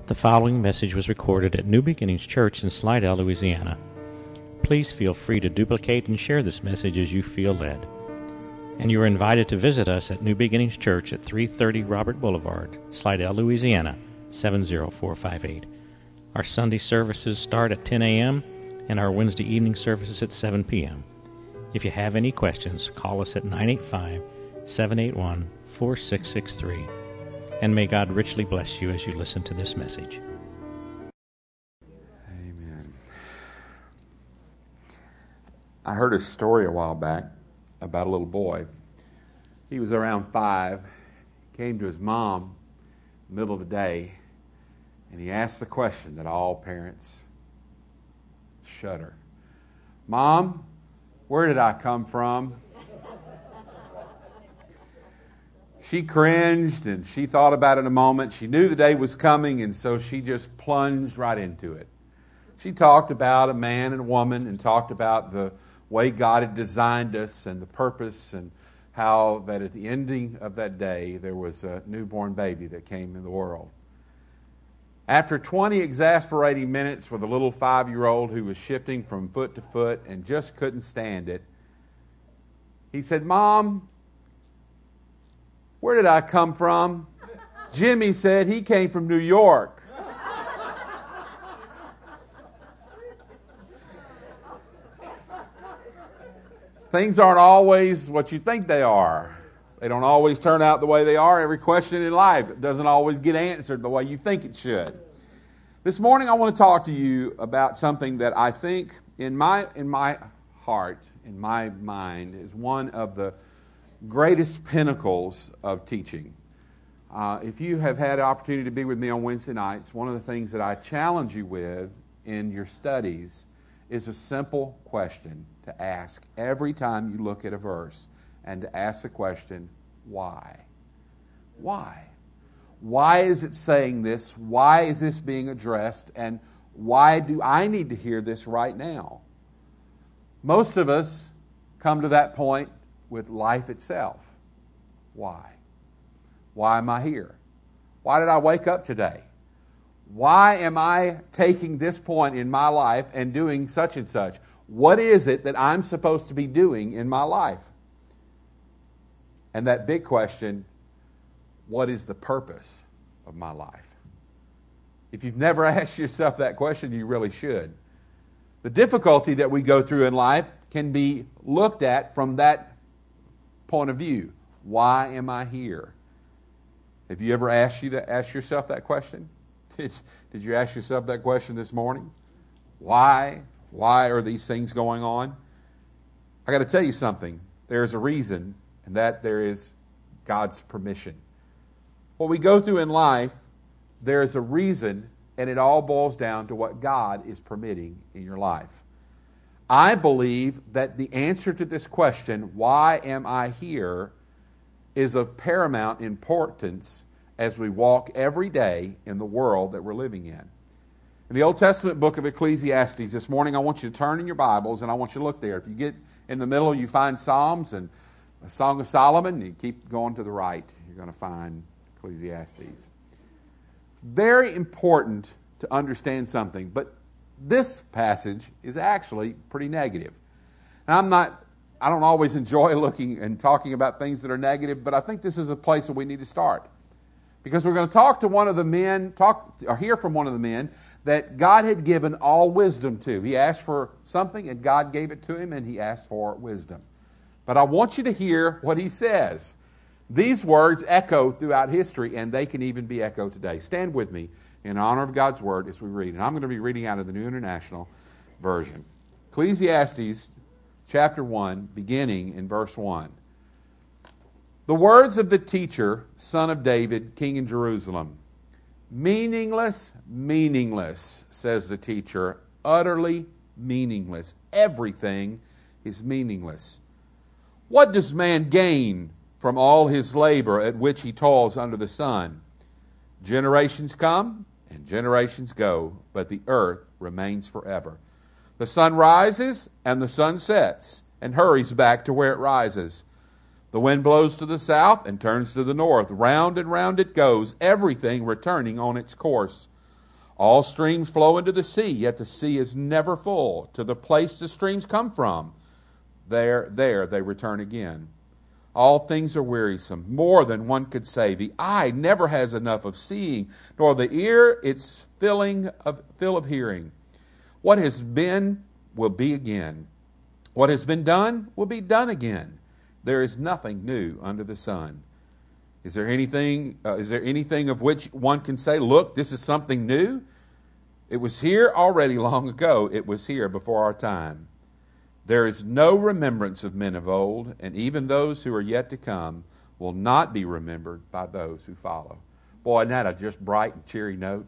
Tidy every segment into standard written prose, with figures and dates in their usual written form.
The following message was recorded at New Beginnings Church in Slidell, Louisiana. Please feel free to duplicate and share this message as you feel led. And you are invited to visit us at New Beginnings Church at 330 Robert Boulevard, Slidell, Louisiana, 70458. Our Sunday services start at 10 a.m. and our Wednesday evening services at 7 p.m. If you have any questions, call us at 985-781-4663. And may God richly bless you as you listen to this message. Amen. I heard a story a while back about a little boy. He was around 5, came to his mom in the middle of the day, and he asked the question that all parents shudder. Mom, where did I come from? She cringed and she thought about it a moment. She knew the day was coming, and so she just plunged right into it. She talked about a man and a woman and talked about the way God had designed us and the purpose, and how that at the ending of that day there was a newborn baby that came into the world. After 20 exasperating minutes with a little 5-year-old who was shifting from foot to foot and just couldn't stand it, he said, Mom, where did I come from? Jimmy said he came from New York. Things aren't always what you think they are. They don't always turn out the way they are. Every question in life doesn't always get answered the way you think it should. This morning I want to talk to you about something that I think in my heart, in my mind, is one of the greatest pinnacles of teaching. If you have had the opportunity to be with me on Wednesday nights, one of the things that I challenge you with in your studies is a simple question to ask every time you look at a verse, and to ask the question, why? Why? Why is it saying this? Why is this being addressed? And why do I need to hear this right now? Most of us come to that point with life itself. Why? Why am I here? Why did I wake up today? Why am I taking this point in my life and doing such and such? What is it that I'm supposed to be doing in my life? And that big question, what is the purpose of my life? If you've never asked yourself that question, you really should. The difficulty that we go through in life can be looked at from that point of view. Why am I here? Have you ever asked yourself that question? Did you ask yourself that question this morning? Why? Why are these things going on? I got to tell you something. There's a reason, and that there is God's permission. What we go through in life, there is a reason, and it all boils down to what God is permitting in your life. I believe that the answer to this question, why am I here, is of paramount importance as we walk every day in the world that we're living in. In the Old Testament book of Ecclesiastes, this morning I want you to turn in your Bibles and I want you to look there. If you get in the middle, you find Psalms and a Song of Solomon. You keep going to the right, you're going to find Ecclesiastes. Very important to understand something, but this passage is actually pretty negative. And I don't always enjoy looking and talking about things that are negative, but I think this is a place where we need to start. Because we're going to talk to one of the men, hear from one of the men that God had given all wisdom to. He asked for something and God gave it to him, and he asked for wisdom. But I want you to hear what he says. These words echo throughout history, and they can even be echoed today. Stand with me in honor of God's Word as we read. And I'm going to be reading out of the New International Version. Ecclesiastes chapter 1, beginning in verse 1. The words of the teacher, son of David, king in Jerusalem. Meaningless, meaningless, says the teacher, utterly meaningless. Everything is meaningless. What does man gain from all his labor at which he toils under the sun? Generations come and generations go, but the earth remains forever. The sun rises and the sun sets and hurries back to where it rises. The wind blows to the south and turns to the north. Round and round it goes, everything returning on its course. All streams flow into the sea, yet the sea is never full. To the place the streams come from, there they return again. All things are wearisome, more than one could say. The eye never has enough of seeing, nor the ear its fill of hearing. What has been will be again. What has been done will be done again. There is nothing new under the sun. Is there anything of which one can say, look, this is something new? It was here already long ago. It was here before our time. There is no remembrance of men of old, and even those who are yet to come will not be remembered by those who follow. Boy, isn't that a just bright and cheery note?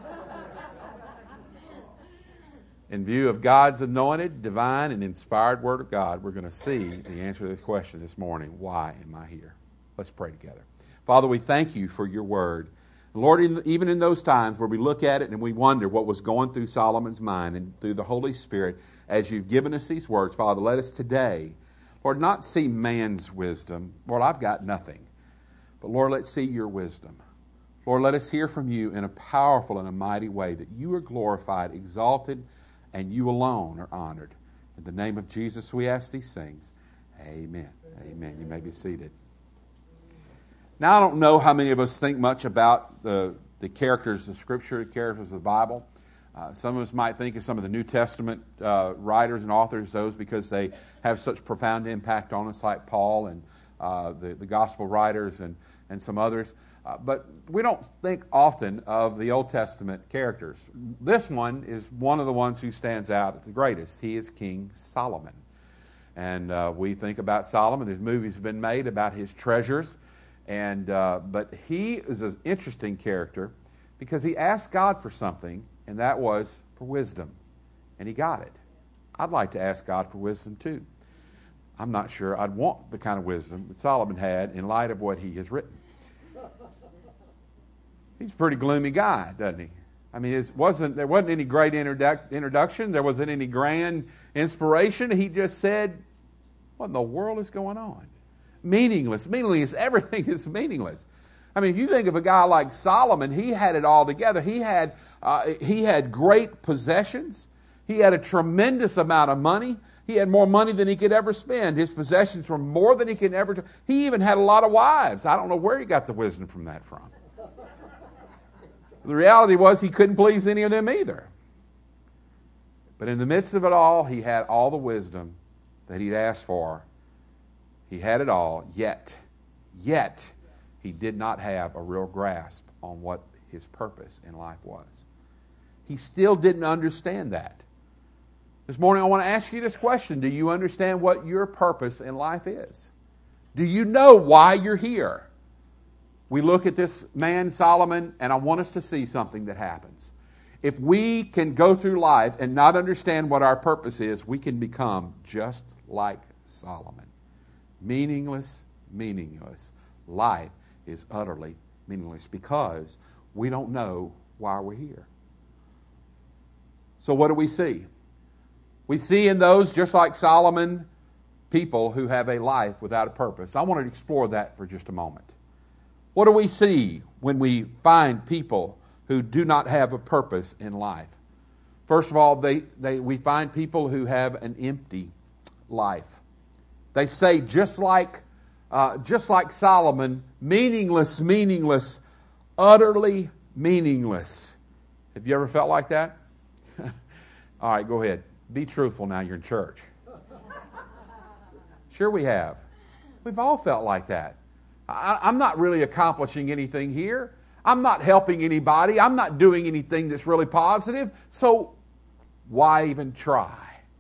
In view of God's anointed, divine, and inspired Word of God, we're going to see the answer to this question this morning. Why am I here? Let's pray together. Father, we thank you for your Word. Lord, even in those times where we look at it and we wonder what was going through Solomon's mind and through the Holy Spirit, as you've given us these words, Father, let us today, Lord, not see man's wisdom. Lord, I've got nothing. But Lord, let's see your wisdom. Lord, let us hear from you in a powerful and a mighty way that you are glorified, exalted, and you alone are honored. In the name of Jesus, we ask these things. Amen. Amen. You may be seated. Now, I don't know how many of us think much about the characters of Scripture, the characters of the Bible. Some of us might think of some of the New Testament writers and authors, those because they have such profound impact on us, like Paul and the Gospel writers and some others. But we don't think often of the Old Testament characters. This one is one of the ones who stands out as the greatest. He is King Solomon. And we think about Solomon. There's movies have been made about his treasures. But he is an interesting character because he asked God for something, and that was for wisdom. And he got it. I'd like to ask God for wisdom too. I'm not sure I'd want the kind of wisdom that Solomon had in light of what he has written. He's a pretty gloomy guy, doesn't he? I mean, there wasn't any great introduction. There wasn't any grand inspiration. He just said, what in the world is going on? Meaningless. Everything is meaningless. I mean, if you think of a guy like Solomon, he had it all together. He had great possessions. He had a tremendous amount of money. He had more money than he could ever spend. His possessions were more than he could ever. He even had a lot of wives. I don't know where he got the wisdom from that from. The reality was he couldn't please any of them either. But in the midst of it all, he had all the wisdom that he'd asked for. He had it all, yet he did not have a real grasp on what his purpose in life was. He still didn't understand that. This morning I want to ask you this question. Do you understand what your purpose in life is? Do you know why you're here? We look at this man, Solomon, and I want us to see something that happens. If we can go through life and not understand what our purpose is, we can become just like Solomon. Meaningless. Life is utterly meaningless because we don't know why we're here. So what do we see? We see in those, just like Solomon, people who have a life without a purpose. I want to explore that for just a moment. What do we see when we find people who do not have a purpose in life? First of all, we find people who have an empty life. They say, just like Solomon, meaningless, utterly meaningless. Have you ever felt like that? All right, go ahead. Be truthful now, you're in church. Sure we have. We've all felt like that. I'm not really accomplishing anything here. I'm not helping anybody. I'm not doing anything that's really positive. So why even try?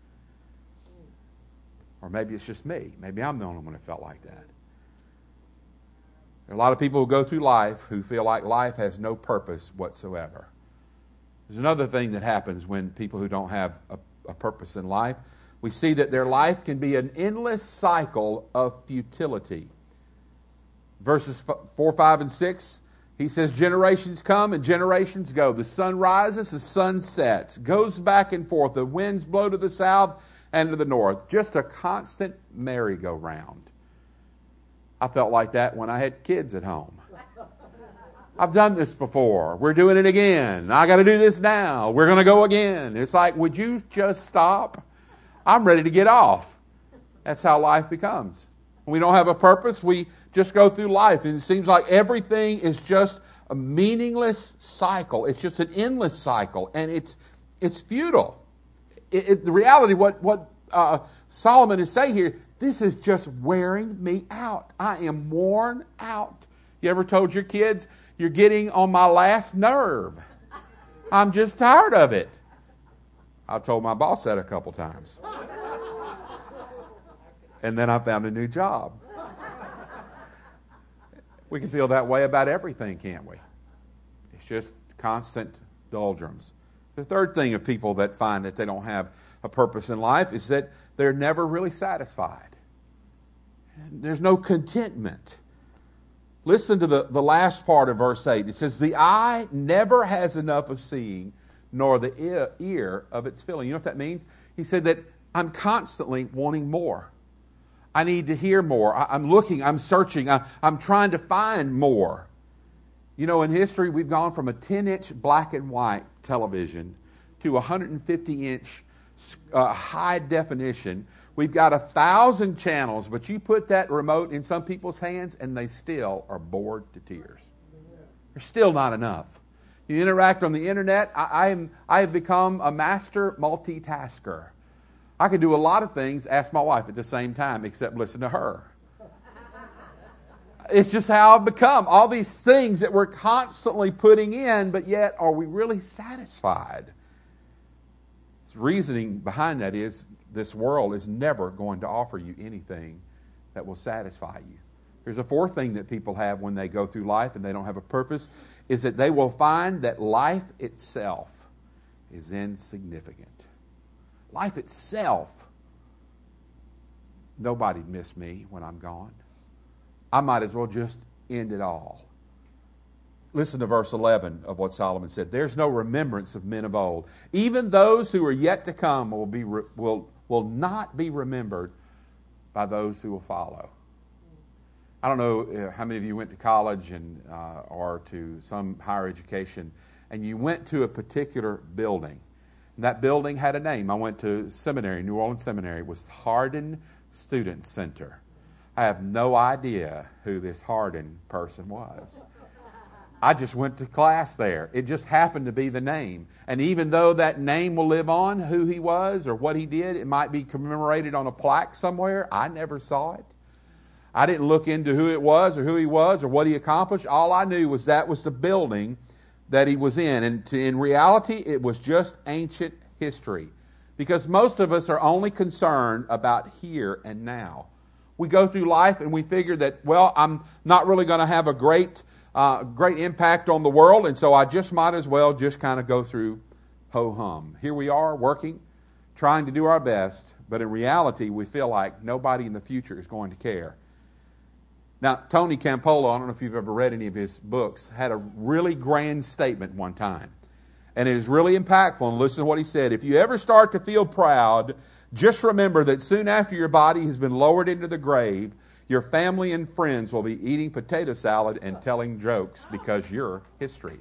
Or maybe it's just me. Maybe I'm the only one who felt like that. There are a lot of people who go through life who feel like life has no purpose whatsoever. There's another thing that happens when people who don't have a purpose in life. We see that their life can be an endless cycle of futility. Verses 4, 5, and 6, he says, generations come and generations go. The sun rises, the sun sets, goes back and forth. The winds blow to the south and to the north. Just a constant merry-go-round. I felt like that when I had kids at home. I've done this before. We're doing it again. I got to do this now. We're going to go again. It's like, would you just stop? I'm ready to get off. That's how life becomes. When we don't have a purpose, we just go through life, and it seems like everything is just a meaningless cycle. It's just an endless cycle, and it's futile. The reality, what Solomon is saying here, this is just wearing me out. I am worn out. You ever told your kids, you're getting on my last nerve? I'm just tired of it. I've told my boss that a couple times. And then I found a new job. We can feel that way about everything, can't we? It's just constant doldrums. The third thing of people that find that they don't have a purpose in life is that they're never really satisfied. There's no contentment. Listen to the last part of verse 8. It says, the eye never has enough of seeing, nor the ear of its filling. You know what that means? He said that I'm constantly wanting more. I need to hear more. I'm looking, I'm searching, I'm trying to find more. You know, in history, we've gone from a 10-inch black and white television to a 150-inch high definition. We've got 1,000 channels, but you put that remote in some people's hands and they still are bored to tears. There's still not enough. You interact on the internet. I have become a master multitasker. I can do a lot of things, ask my wife at the same time, except listen to her. It's just how I've become. All these things that we're constantly putting in, but yet are we really satisfied? The reasoning behind that is this world is never going to offer you anything that will satisfy you. There's a fourth thing that people have when they go through life and they don't have a purpose, is that they will find that life itself is insignificant. Life itself, nobody'd miss me when I'm gone. I might as well just end it all. Listen to verse 11 of what Solomon said. There's no remembrance of men of old. Even those who are yet to come will not be remembered by those who will follow. I don't know how many of you went to college or to some higher education, and you went to a particular building. And that building had a name. I went to seminary, New Orleans Seminary. It was Hardin Student Center. I have no idea who this Hardin person was. I just went to class there. It just happened to be the name. And even though that name will live on, who he was or what he did, it might be commemorated on a plaque somewhere. I never saw it. I didn't look into who it was or who he was or what he accomplished. All I knew was that was the building that he was in. And in reality, it was just ancient history. Because most of us are only concerned about here and now. We go through life and we figure that, well, I'm not really going to have a great impact on the world, and so I just might as well just kind of go through ho-hum. Here we are working, trying to do our best, but in reality we feel like nobody in the future is going to care. Now, Tony Campolo, I don't know if you've ever read any of his books, had a really grand statement one time, and it is really impactful, and listen to what he said. If you ever start to feel proud, just remember that soon after your body has been lowered into the grave, your family and friends will be eating potato salad and telling jokes because you're history.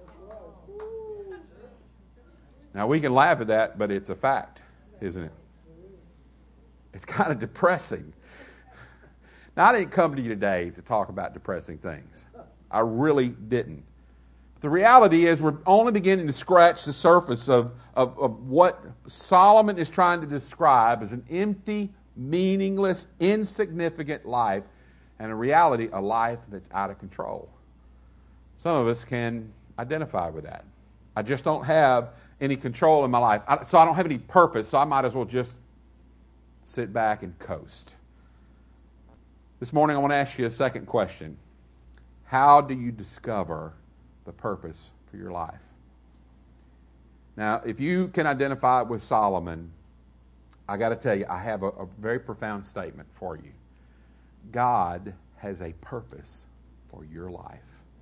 Now, we can laugh at that, but it's a fact, isn't it? It's kind of depressing. Now, I didn't come to you today to talk about depressing things. I really didn't. The reality is we're only beginning to scratch the surface of what Solomon is trying to describe as an empty, meaningless, insignificant life, and in reality, a life that's out of control. Some of us can identify with that. I just don't have any control in my life, so I don't have any purpose, so I might as well just sit back and coast. This morning I want to ask you a second question. How do you discover the purpose for your life? Now, if you can identify with Solomon, I got to tell you, I have a very profound statement for you. God has a purpose for your life.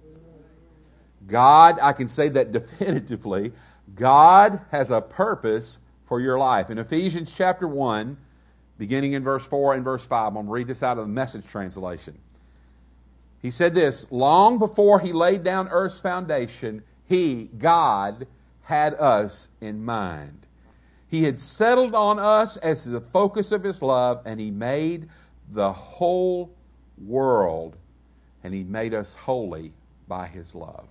God, I can say that definitively, God has a purpose for your life. In Ephesians chapter 1, beginning in verse 4 and verse 5, I'm going to read this out of the Message translation. He said this, long before He laid down earth's foundation, He, God, had us in mind. He had settled on us as the focus of His love, and He made the whole world, and He made us holy by His love.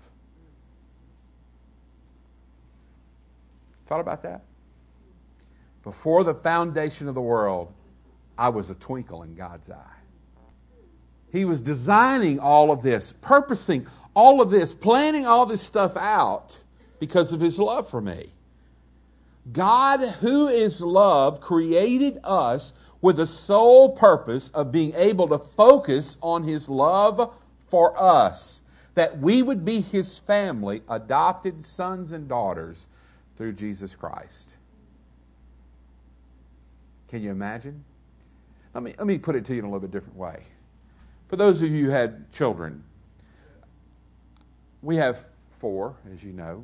Thought about that? Before the foundation of the world, I was a twinkle in God's eye. He was designing all of this, purposing all of this, planning all this stuff out because of His love for me. God, who is love, created us with the sole purpose of being able to focus on His love for us, that we would be His family, adopted sons and daughters through Jesus Christ. Can you imagine? Let me put it to you in a little bit different way. For those of you who had children, we have 4, as you know.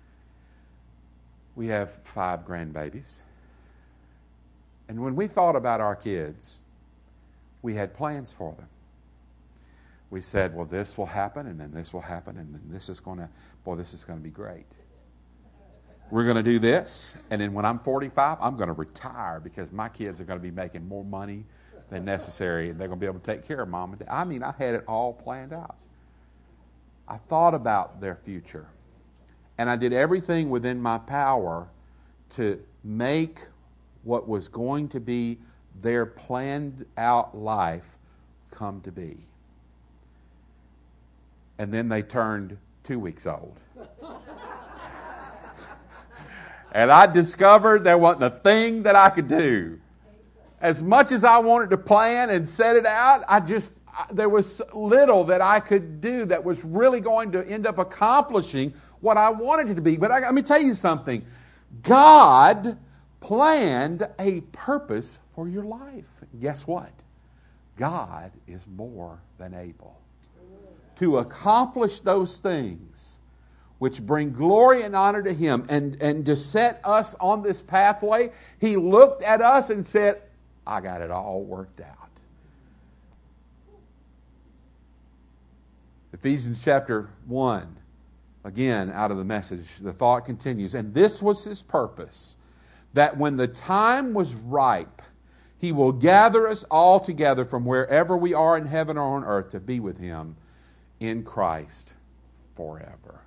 We have 5 grandbabies. And when we thought about our kids, we had plans for them. We said, well, this will happen, and then this will happen, and then this is going to be great. We're going to do this, and then when I'm 45, I'm going to retire because my kids are going to be making more money than necessary, and they're going to be able to take care of mom and dad. I mean, I had it all planned out. I thought about their future, and I did everything within my power to make what was going to be their planned out life come to be. And then they turned 2 weeks old. And I discovered there wasn't a thing that I could do. As much as I wanted to plan and set it out, there was little that I could do that was really going to end up accomplishing what I wanted it to be. But let me tell you something. God planned a purpose for your life. Guess what? God is more than able to accomplish those things which bring glory and honor to Him, and to set us on this pathway. He looked at us and said, I got it all worked out. Ephesians chapter 1, again out of the Message, the thought continues, and this was His purpose, that when the time was ripe, He will gather us all together from wherever we are in heaven or on earth to be with Him in Christ forever.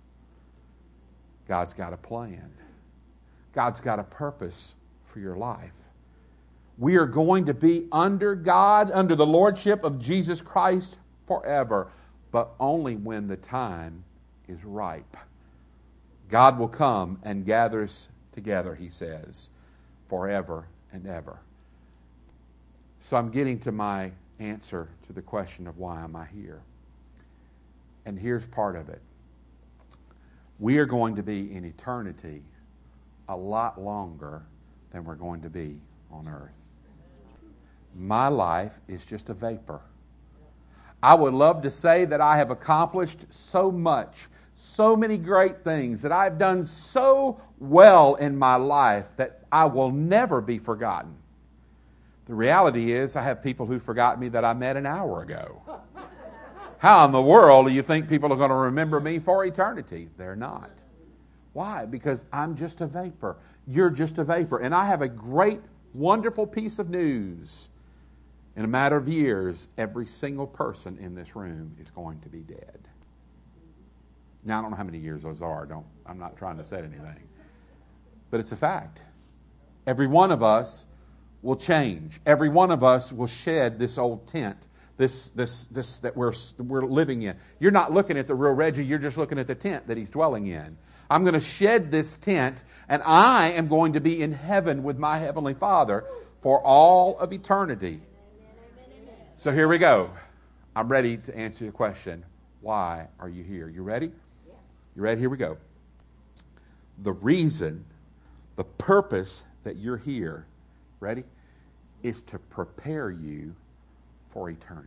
God's got a plan. God's got a purpose for your life. We are going to be under God, under the lordship of Jesus Christ forever, but only when the time is ripe. God will come and gather us together, He says, forever and ever. So I'm getting to my answer to the question of why am I here? And here's part of it. We are going to be in eternity a lot longer than we're going to be on earth. My life is just a vapor. I would love to say that I have accomplished so much, so many great things, that I've done so well in my life that I will never be forgotten. The reality is I have people who forgot me that I met an hour ago. How in the world do you think people are going to remember me for eternity? They're not. Why? Because I'm just a vapor. You're just a vapor. And I have a great, wonderful piece of news. In a matter of years, every single person in this room is going to be dead. Now, I don't know how many years those are. I'm not trying to say anything. But it's a fact. Every one of us will change. Every one of us will shed this old tent. This that we're living in. You're not looking at the real Reggie, you're just looking at the tent that he's dwelling in. I'm going to shed this tent, and I am going to be in heaven with my Heavenly Father for all of eternity. So here we go. I'm ready to answer your question. Why are you here? You ready? You ready? Here we go. The reason, the purpose that you're here, ready, is to prepare you for eternity.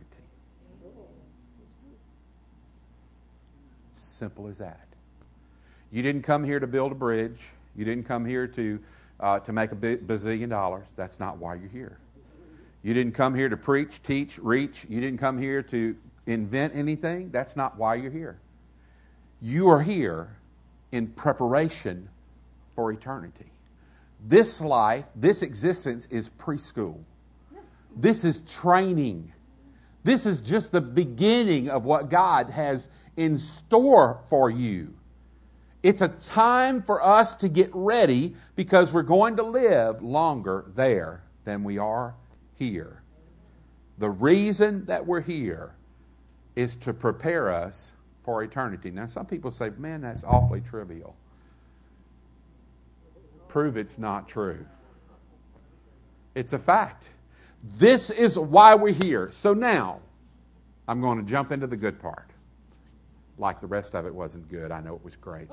Simple as that. You didn't come here to build a bridge. You didn't come here to make a bazillion dollars. That's not why you're here. You didn't come here to preach, teach, reach. You didn't come here to invent anything. That's not why you're here. You are here in preparation for eternity. This life, this existence is preschool. This is training. This is just the beginning of what God has in store for you. It's a time for us to get ready because we're going to live longer there than we are here. The reason that we're here is to prepare us for eternity. Now, some people say, man, that's awfully trivial. Prove it's not true. It's a fact. This is why we're here. So now, I'm going to jump into the good part. Like the rest of it wasn't good. I know it was great.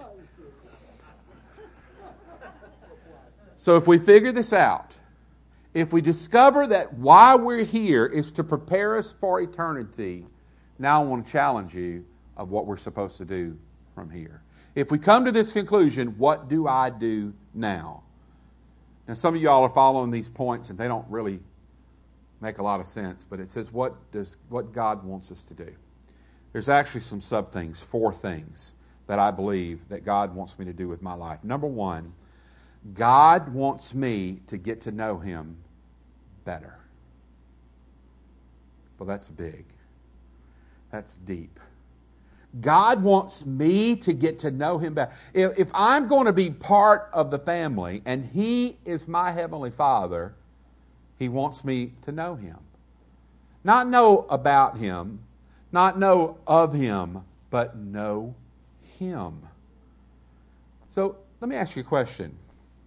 So if we figure this out, if we discover that why we're here is to prepare us for eternity, now I want to challenge you of what we're supposed to do from here. If we come to this conclusion, what do I do now? Now some of y'all are following these points and they don't really make a lot of sense, but it says what God wants us to do. There's actually some sub-things, 4 things that I believe that God wants me to do with my life. Number 1, God wants me to get to know Him better. Well, that's big. That's deep. God wants me to get to know Him better. If I'm going to be part of the family and He is my Heavenly Father, He wants me to know Him. Not know about Him, not know of Him, but know Him. So let me ask you a question.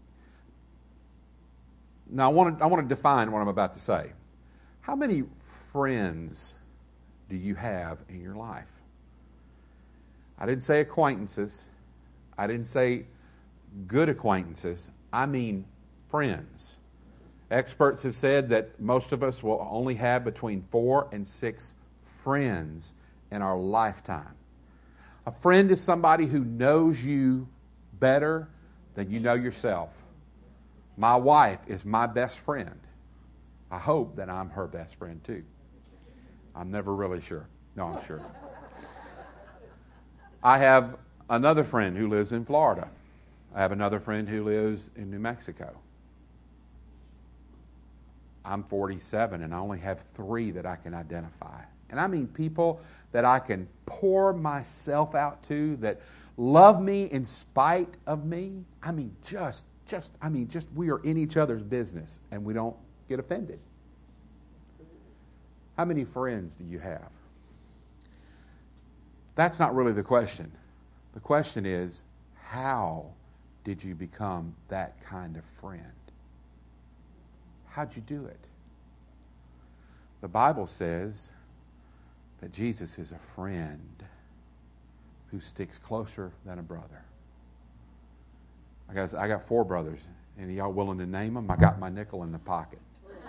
Now I want to define what I'm about to say. How many friends do you have in your life? I didn't say acquaintances. I didn't say good acquaintances. I mean friends. Experts have said that most of us will only have between 4 and 6 friends in our lifetime. A friend is somebody who knows you better than you know yourself. My wife is my best friend. I hope that I'm her best friend too. I'm never really sure. No, I'm sure. I have another friend who lives in Florida. I have another friend who lives in New Mexico. I'm 47 and I only have 3 that I can identify. And I mean people that I can pour myself out to, that love me in spite of me. I mean, just we are in each other's business and we don't get offended. How many friends do you have? That's not really the question. The question is, how did you become that kind of friend? How'd you do it? The Bible says that Jesus is a friend who sticks closer than a brother. I got 4 brothers. Any of y'all willing to name them? I got my nickel in the pocket.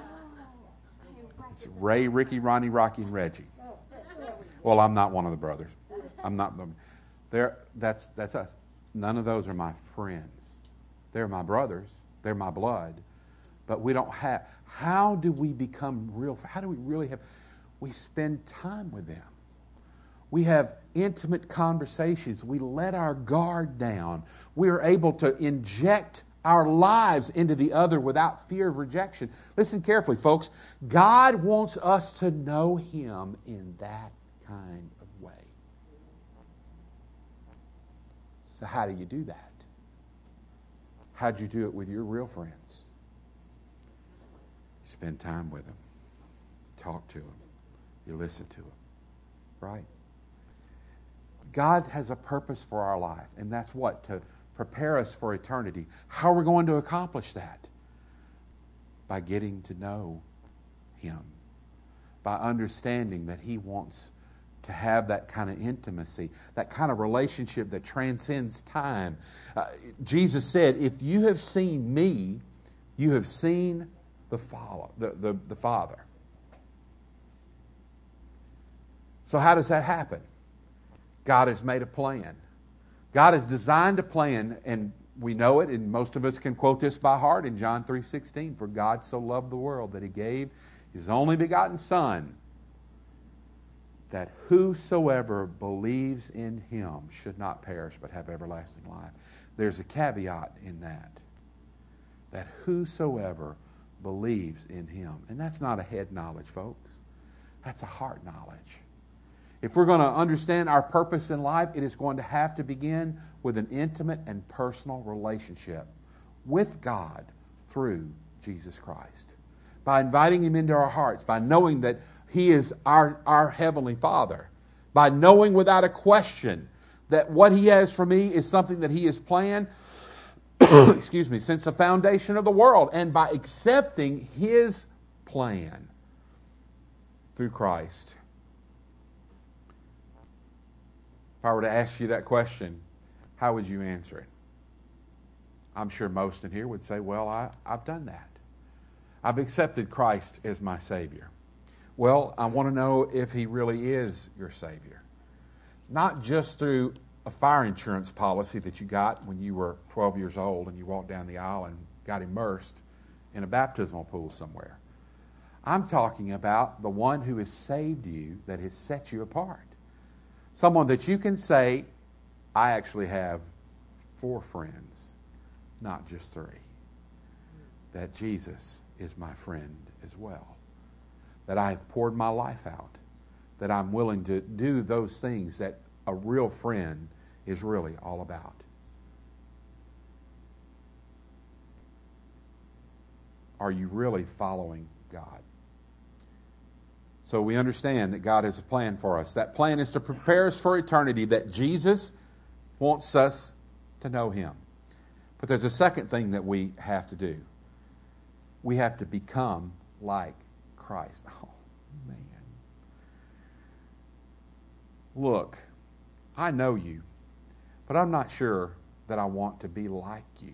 It's Ray, Ricky, Ronnie, Rocky, and Reggie. Well, I'm not one of the brothers. I'm not them. That's us. None of those are my friends. They're my brothers. They're my blood. But we don't have. How do we become real? How do we really have? We spend time with them. We have intimate conversations. We let our guard down. We are able to inject our lives into the other without fear of rejection. Listen carefully, folks. God wants us to know Him in that kind of way. So how do you do that? How'd you do it with your real friends? You spend time with them. Talk to them. You listen to them. Right? God has a purpose for our life, and that's what? To prepare us for eternity. How are we going to accomplish that? By getting to know Him. By understanding that He wants to have that kind of intimacy, that kind of relationship that transcends time. Jesus said, if you have seen me, you have seen the Father. So how does that happen? God has made a plan. God has designed a plan, and we know it, and most of us can quote this by heart in John 3:16. For God so loved the world that He gave His only begotten Son, that whosoever believes in him should not perish but have everlasting life. There's a caveat in that. That whosoever believes in him. And that's not a head knowledge, folks. That's a heart knowledge. If we're going to understand our purpose in life, it is going to have to begin with an intimate and personal relationship with God through Jesus Christ. By inviting him into our hearts, by knowing that he is our Heavenly Father, by knowing without a question that what he has for me is something that he has planned excuse me, since the foundation of the world, and by accepting his plan through Christ. If I were to ask you that question, how would you answer it? I'm sure most in here would say, well, I've done that. I've accepted Christ as my Savior. Well, I want to know if he really is your Savior. Not just through a fire insurance policy that you got when you were 12 years old and you walked down the aisle and got immersed in a baptismal pool somewhere. I'm talking about the one who has saved you, that has set you apart. Someone that you can say, I actually have 4 friends, not just 3. That Jesus is my friend as well. That I have poured my life out. That I'm willing to do those things that a real friend is really all about. Are you really following God? So we understand that God has a plan for us. That plan is to prepare us for eternity, that Jesus wants us to know him. But there's a second thing that we have to do. We have to become like Christ. Oh, man. Look, I know you, but I'm not sure that I want to be like you.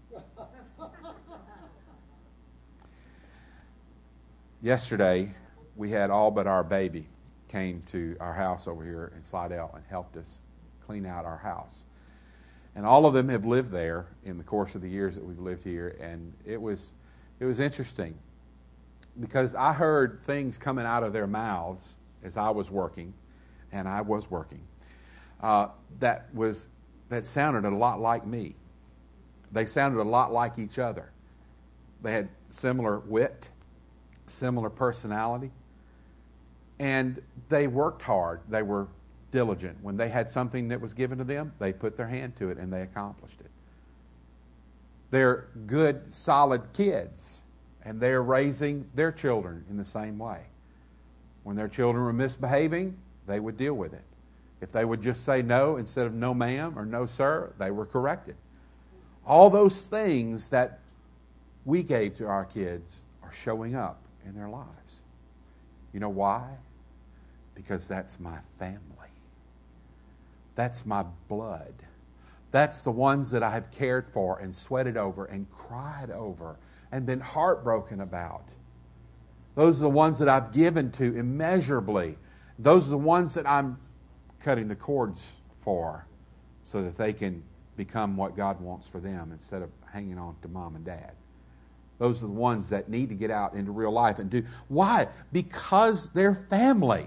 Yesterday, we had all but our baby came to our house over here in Slidell and helped us clean out our house. And all of them have lived there in the course of the years that we've lived here, and it was interesting because I heard things coming out of their mouths as I was working, and I was working, that sounded a lot like me. They sounded a lot like each other. They had similar wit, similar personality, and they worked hard. They were diligent. When they had something that was given to them, they put their hand to it and they accomplished it. They're good, solid kids, and they're raising their children in the same way. When their children were misbehaving, they would deal with it. If they would just say no instead of no ma'am or no sir, they were corrected. All those things that we gave to our kids are showing up in their lives. You know why? Because that's my family. That's my blood. That's the ones that I have cared for and sweated over and cried over and been heartbroken about. Those are the ones that I've given to immeasurably. Those are the ones that I'm cutting the cords for so that they can become what God wants for them instead of hanging on to mom and dad. Those are the ones that need to get out into real life and do. Why? Because they're family.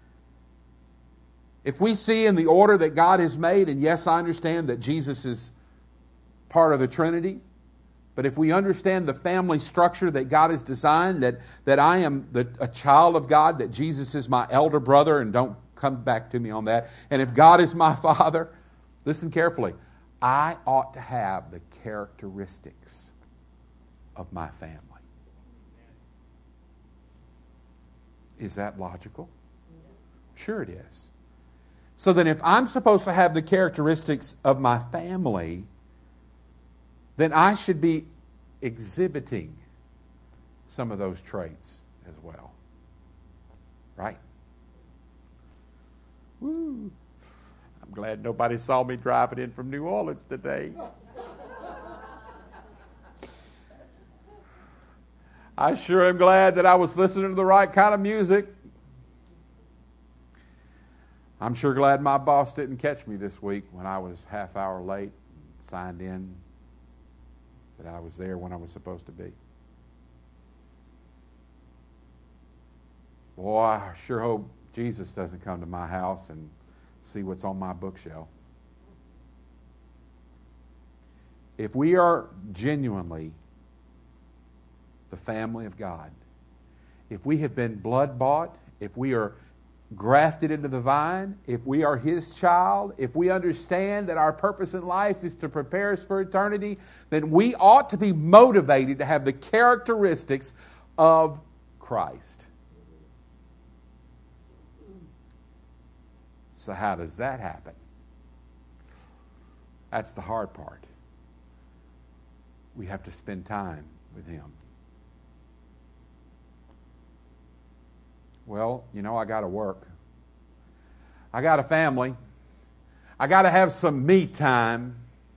If we see in the order that God has made, and yes, I understand that Jesus is part of the Trinity, but if we understand the family structure that God has designed, that I am a child of God, that Jesus is my elder brother, and don't come back to me on that, and if God is my father, listen carefully, I ought to have the characteristics of my family. Is that logical? Sure it is. So then if I'm supposed to have the characteristics of my family, then I should be exhibiting some of those traits as well. Right? Woo. I'm glad nobody saw me driving in from New Orleans today. I sure am glad that I was listening to the right kind of music. I'm sure glad my boss didn't catch me this week when I was half hour late, signed in that I was there when I was supposed to be. Boy, I sure hope Jesus doesn't come to my house and see what's on my bookshelf. If we are genuinely the family of God, if we have been blood-bought, if we are grafted into the vine, if we are His child, if we understand that our purpose in life is to prepare us for eternity, then we ought to be motivated to have the characteristics of Christ. So how does that happen? That's the hard part. We have to spend time with Him. Well, I got to work. I got a family. I got to have some me time.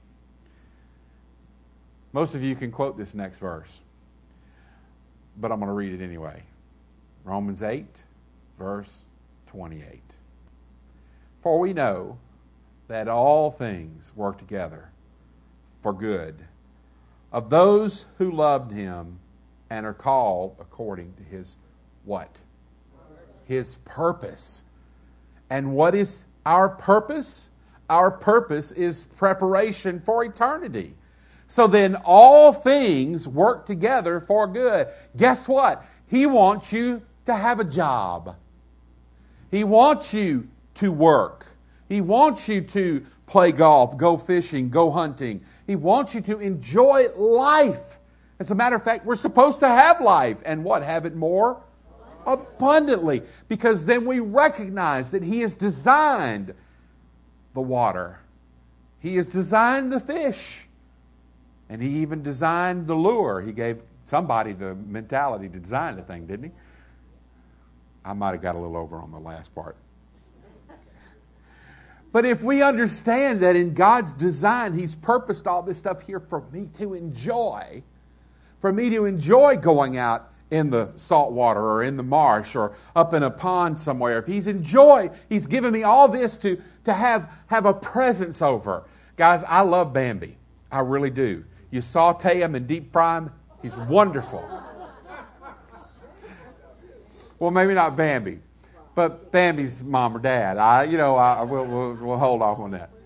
Most of you can quote this next verse, but I'm going to read it anyway. Romans 8, verse 28. For we know that all things work together for good of those who loved Him and are called according to His what? His purpose. And what is our purpose? Our purpose is preparation for eternity. So then all things work together for good. Guess what? He wants you to have a job. He wants you to work. He wants you to play golf, go fishing, go hunting. He wants you to enjoy life. As a matter of fact, we're supposed to have life. And what? Have it more abundantly. Because then we recognize that He has designed the water. He has designed the fish. And He even designed the lure. He gave somebody the mentality to design the thing, didn't He? I might have got a little over on the last part. But if we understand that in God's design, He's purposed all this stuff here for me to enjoy going out in the salt water or in the marsh or up in a pond somewhere. If He's given me all this to have a presence over. Guys, I love Bambi. I really do. You saute him and deep fry him, he's wonderful. Well, maybe not Bambi, but Bambi's mom or dad. We'll hold off on that.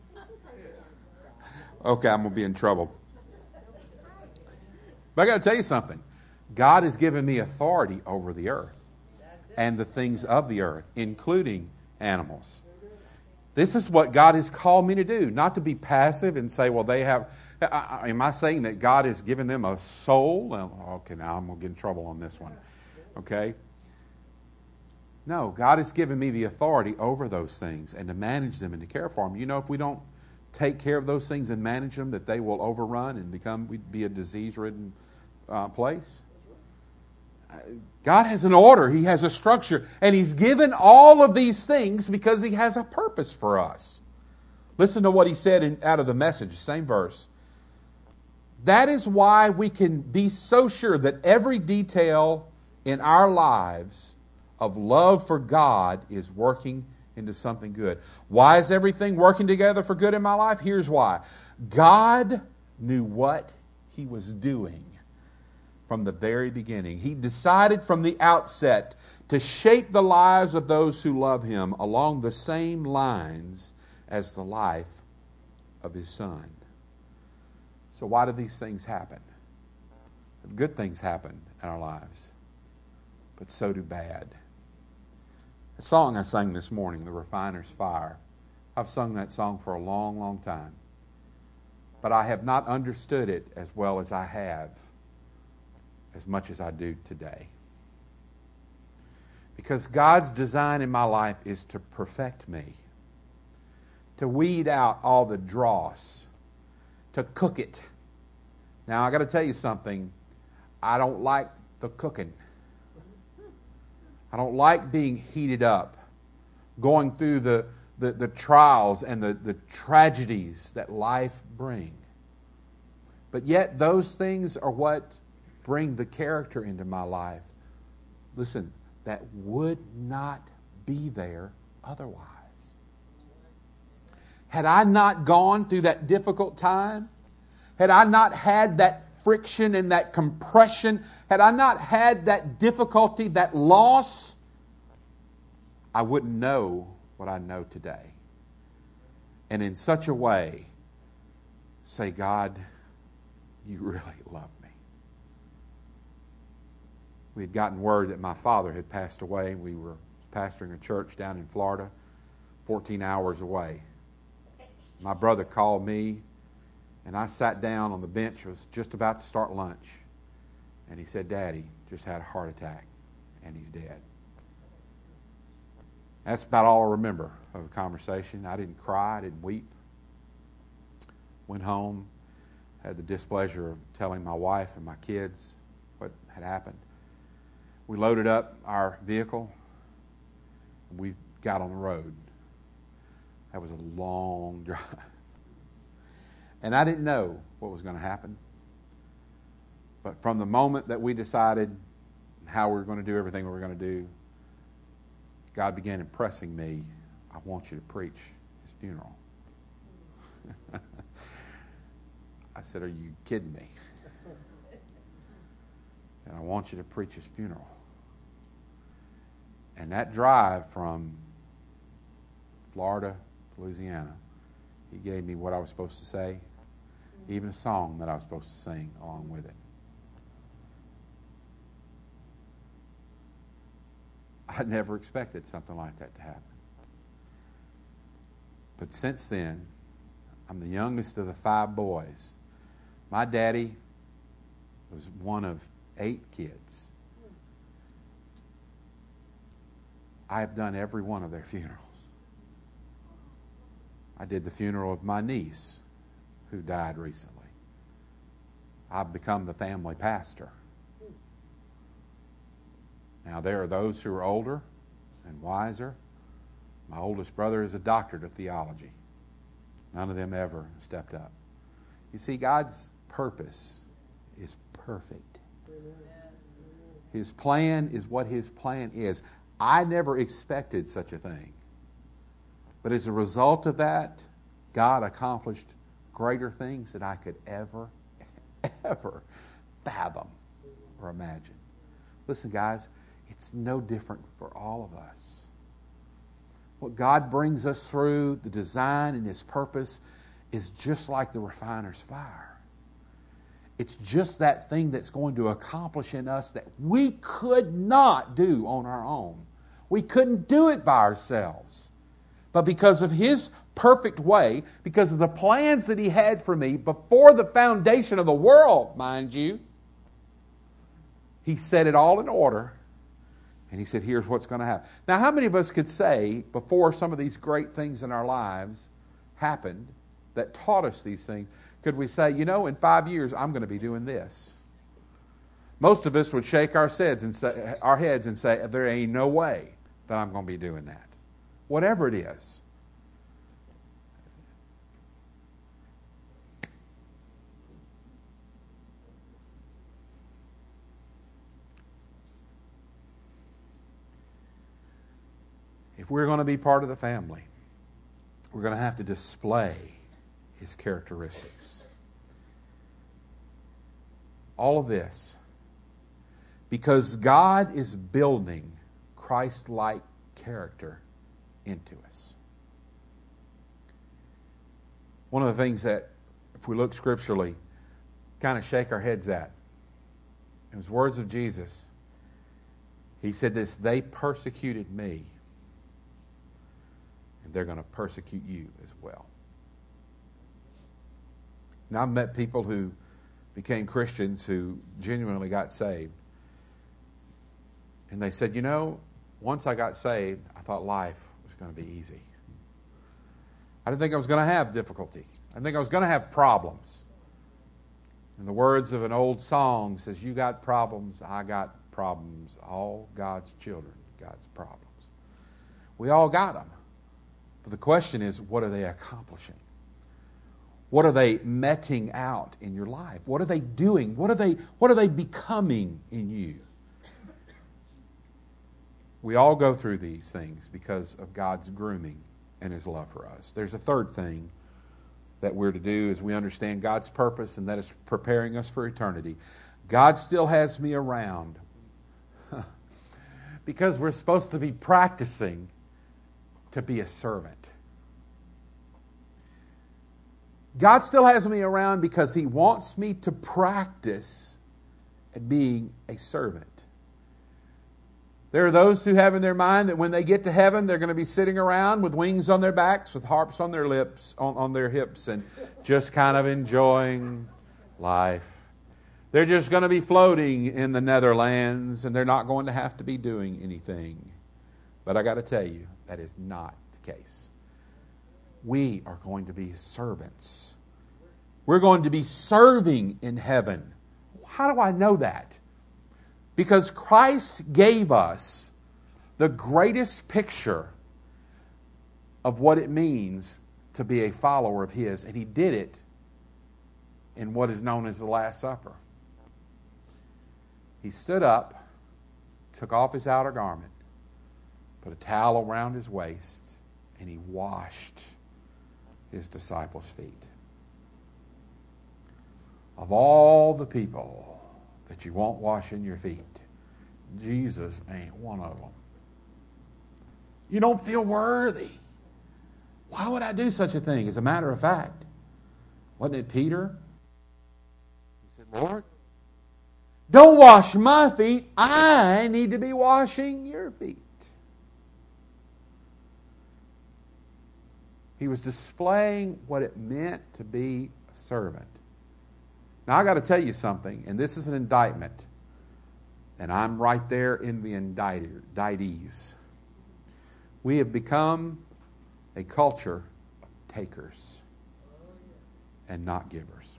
Okay, I'm going to be in trouble. But I got to tell you something. God has given me authority over the earth and the things of the earth, including animals. This is what God has called me to do, not to be passive and say, well, they have... Am I saying that God has given them a soul? Okay, now I'm going to get in trouble on this one. Okay? No, God has given me the authority over those things and to manage them and to care for them. If we don't take care of those things and manage them, that they will overrun and be a disease-ridden place. God has an order. He has a structure. And He's given all of these things because He has a purpose for us. Listen to what He said out of the Message, same verse. That is why we can be so sure that every detail in our lives of love for God is working into something good. Why is everything working together for good in my life? Here's why. God knew what He was doing from the very beginning. He decided from the outset to shape the lives of those who love Him along the same lines as the life of His Son. So why do these things happen? Good things happen in our lives, but so do bad. The song I sang this morning, The Refiner's Fire, I've sung that song for a long, long time. But I have not understood it as well as I have, as much as I do today. Because God's design in my life is to perfect me, to weed out all the dross, to cook it. Now, I got to tell you something. I don't like the cooking. I don't like being heated up, going through the trials and the tragedies that life brings. But yet, those things are what bring the character into my life. Listen, that would not be there otherwise. Had I not gone through that difficult time, had I not had that friction and that compression, had I not had that difficulty, that loss, I wouldn't know what I know today. And in such a way, say, God, you really love me. We had gotten word that my father had passed away. We were pastoring a church down in Florida, 14 hours away. My brother called me, and I sat down on the bench, was just about to start lunch. And he said, Daddy just had a heart attack, and he's dead. That's about all I remember of the conversation. I didn't cry, I didn't weep. Went home, had the displeasure of telling my wife and my kids what had happened. We loaded up our vehicle, and we got on the road. That was a long drive. And I didn't know what was going to happen. But from the moment that we decided how we were going to do everything we were going to do, God began impressing me, I want you to preach his funeral. I said, are you kidding me? And I want you to preach his funeral. And that drive from Florida to Louisiana, he gave me what I was supposed to say, even a song that I was supposed to sing along with it. I never expected something like that to happen. But since then, I'm the youngest of the 5 boys. My daddy was one of 8 kids. I have done every one of their funerals. I did the funeral of my niece, who died recently. I've become the family pastor. Now, there are those who are older and wiser. My oldest brother is a doctorate of theology. None of them ever stepped up. You see, God's purpose is perfect. His plan is what His plan is. I never expected such a thing. But as a result of that, God accomplished greater things than I could ever fathom or imagine. Listen, guys, it's no different for all of us. What God brings us through, the design and His purpose, is just like the refiner's fire. It's just that thing that's going to accomplish in us that we could not do on our own. We couldn't do it by ourselves. But because of His perfect way, because of the plans that He had for me before the foundation of the world, mind you, He set it all in order. And He said, here's what's going to happen. Now, how many of us could say, before some of these great things in our lives happened that taught us these things, could we say, in 5 years, I'm going to be doing this? Most of us would shake our heads and say, there ain't no way that I'm going to be doing that. Whatever it is. If we're going to be part of the family, we're going to have to display His characteristics. All of this because God is building Christ-like character into us. One of the things that, if we look scripturally, kind of shake our heads at, it was words of Jesus. He said this, they persecuted me, and they're going to persecute you as well. Now, I've met people who became Christians who genuinely got saved. And they said, once I got saved, I thought life was going to be easy. I didn't think I was going to have difficulty. I didn't think I was going to have problems. And the words of an old song says, you got problems, I got problems. All God's children, God's problems. We all got them. But the question is, what are they accomplishing? What are they meting out in your life? What are they doing? What are they becoming in you? We all go through these things because of God's grooming and His love for us. There's a third thing that we're to do as we understand God's purpose, and that is preparing us for eternity. God still has me around because we're supposed to be practicing to be a servant. God still has me around because He wants me to practice at being a servant. There are those who have in their mind that when they get to heaven, they're going to be sitting around with wings on their backs, with harps on their lips, on their hips, and just kind of enjoying life. They're just going to be floating in the Netherlands, and they're not going to have to be doing anything. But I got to tell you, that is not the case. We are going to be servants. We're going to be serving in heaven. How do I know that? Because Christ gave us the greatest picture of what it means to be a follower of His, and He did it in what is known as the Last Supper. He stood up, took off His outer garment, put a towel around His waist, and He washed His disciples' feet. Of all the people that you won't wash in your feet, Jesus ain't one of them. You don't feel worthy. Why would I do such a thing? As a matter of fact, wasn't it Peter? He said, Lord, don't wash my feet. I need to be washing your feet. He was displaying what it meant to be a servant. Now, I got to tell you something, and this is an indictment, and I'm right there in the indictees. We have become a culture of takers and not givers.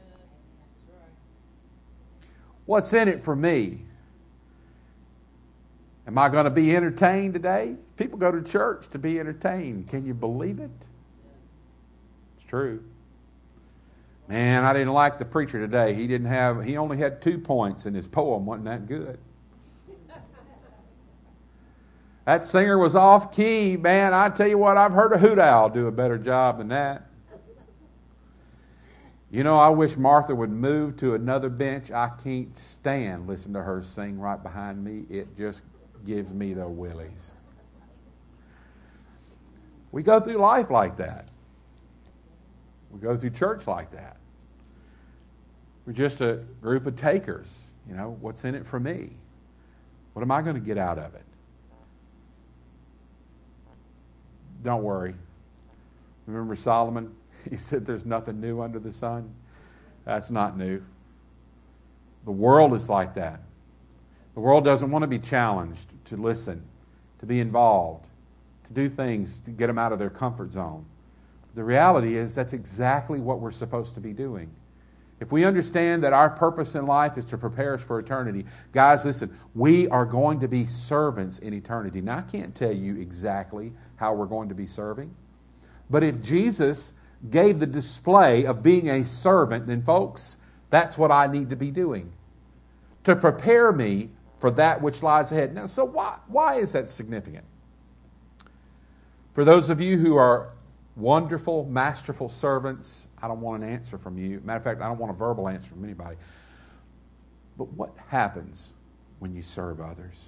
What's in it for me? Am I going to be entertained today? People go to church to be entertained. Can you believe it? It's true. Man, I didn't like the preacher today. He only had 2 points, and his poem wasn't that good. That singer was off key. Man, I tell you what, I've heard a hoot owl do a better job than that. You know, I wish Martha would move to another bench. I can't stand listening to her sing right behind me. It just gives me the willies. We go through life like that. We go through church like that. We're just a group of takers. You know, what's in it for me? What am I going to get out of it? Don't worry. Remember Solomon? He said there's nothing new under the sun. That's not new. The world is like that. The world doesn't want to be challenged to listen, to be involved, to do things to get them out of their comfort zone. The reality is that's exactly what we're supposed to be doing. If we understand that our purpose in life is to prepare us for eternity, guys, listen, we are going to be servants in eternity. Now, I can't tell you exactly how we're going to be serving, but if Jesus gave the display of being a servant, then folks, that's what I need to be doing to prepare me for that which lies ahead. Now, so why is that significant? For those of you who are wonderful, masterful servants, I don't want an answer from you. Matter of fact, I don't want a verbal answer from anybody. But what happens when you serve others?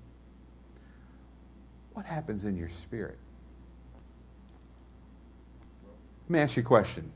What happens in your spirit? Let me ask you a question.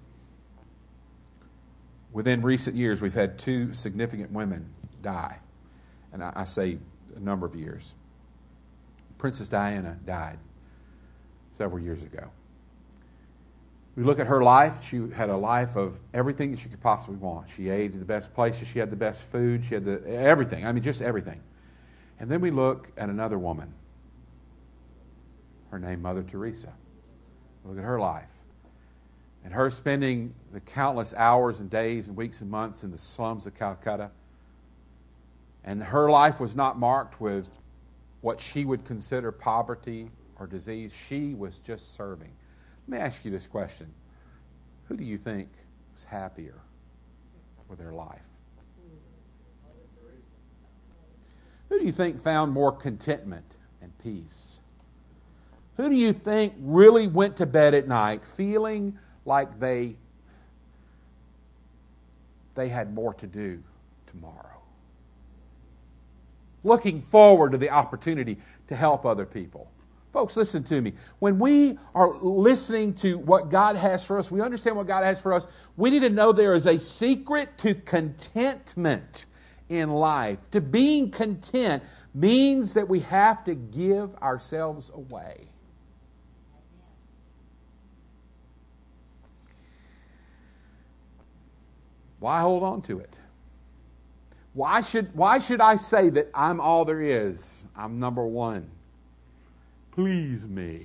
Within recent years, we've had 2 significant women die. And I say a number of years. Princess Diana died several years ago. We look at her life. She had a life of everything that she could possibly want. She ate in the best places. She had the best food. She had everything. I mean, just everything. And then we look at another woman. Her name, Mother Teresa. Look at her life. And her spending the countless hours and days and weeks and months in the slums of Calcutta. And her life was not marked with what she would consider poverty or disease. She was just serving. Let me ask you this question. Who do you think was happier with their life? Who do you think found more contentment and peace? Who do you think really went to bed at night feeling like they had more to do tomorrow? Looking forward to the opportunity to help other people. Folks, listen to me. When we are listening to what God has for us, we understand what God has for us, we need to know there is a secret to contentment in life. To being content means that we have to give ourselves away. Why hold on to it? Why should I say that I'm all there is? I'm number one. Please me.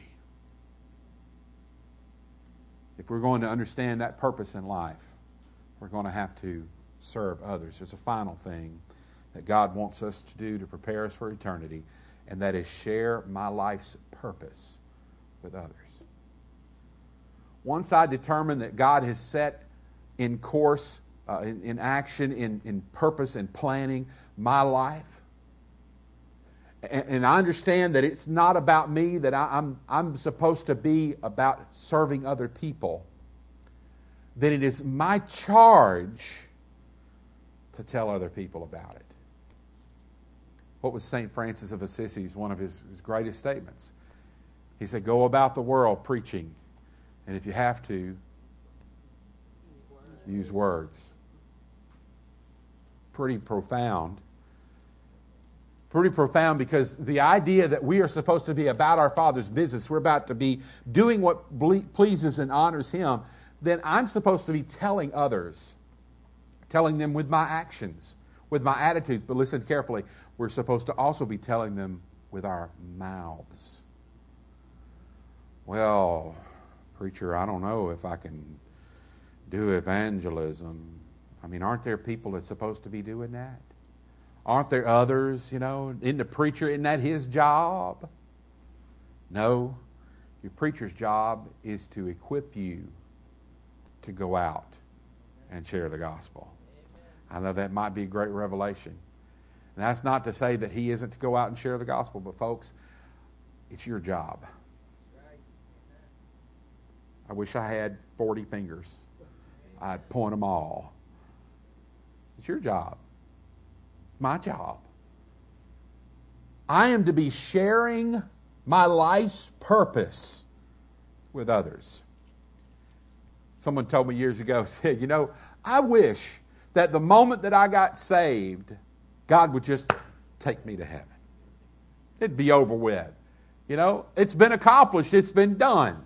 If we're going to understand that purpose in life, we're going to have to serve others. There's a final thing that God wants us to do to prepare us for eternity, and that is share my life's purpose with others. Once I determine that God has set in course, in action, in purpose and planning my life, and I understand that it's not about me, that I'm supposed to be about serving other people, then it is my charge to tell other people about it. What was St. Francis of Assisi's, one of his greatest statements? He said, go about the world preaching, and if you have to, use words. Pretty profound. Pretty profound, because the idea that we are supposed to be about our Father's business, we're about to be doing what pleases and honors Him, then I'm supposed to be telling others, telling them with my actions, with my attitudes. But listen carefully, we're supposed to also be telling them with our mouths. Well, preacher, I don't know if I can do evangelism. I mean, aren't there people that's supposed to be doing that? Aren't there others, isn't the preacher, isn't that his job? No. Your preacher's job is to equip you to go out and share the gospel. I know that might be a great revelation. And that's not to say that he isn't to go out and share the gospel, but folks, it's your job. I wish I had 40 fingers. I'd point them all. It's your job. My job. I am to be sharing my life's purpose with others. Someone told me years ago, said, I wish that the moment that I got saved, God would just take me to heaven. It'd be over with. It's been accomplished. It's been done.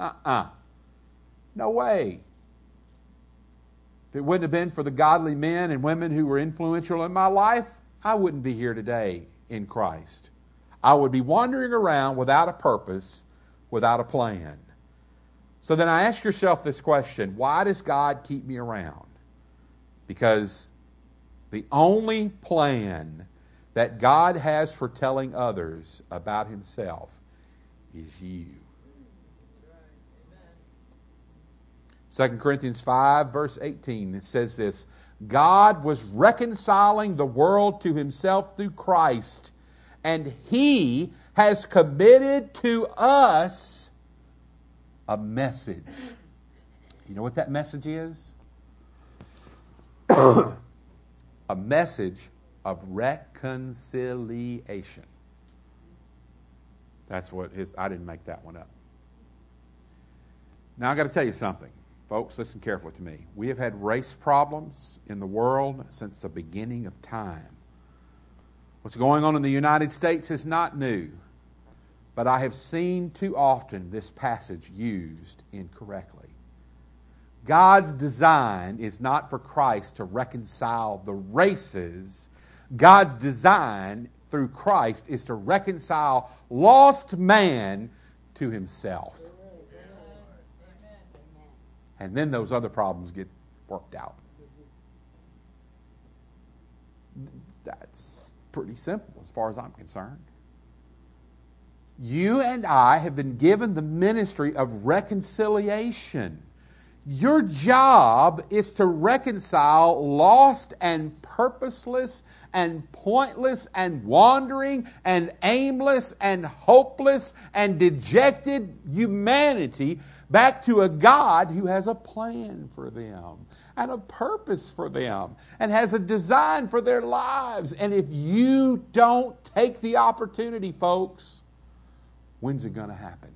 No way. If it wouldn't have been for the godly men and women who were influential in my life, I wouldn't be here today in Christ. I would be wandering around without a purpose, without a plan. So then I ask yourself this question: why does God keep me around? Because the only plan that God has for telling others about Himself is you. 2 Corinthians 5, verse 18, it says this: God was reconciling the world to Himself through Christ, and He has committed to us a message. You know what that message is? A message of reconciliation. That's what his. I didn't make that one up. Now I've got to tell you something. Folks, listen carefully to me. We have had race problems in the world since the beginning of time. What's going on in the United States is not new, but I have seen too often this passage used incorrectly. God's design is not for Christ to reconcile the races. God's design through Christ is to reconcile lost man to Himself. And then those other problems get worked out. That's pretty simple as far as I'm concerned. You and I have been given the ministry of reconciliation. Your job is to reconcile lost and purposeless and pointless and wandering and aimless and hopeless and dejected humanity back to a God who has a plan for them and a purpose for them and has a design for their lives. And if you don't take the opportunity, folks, When's it going to happen?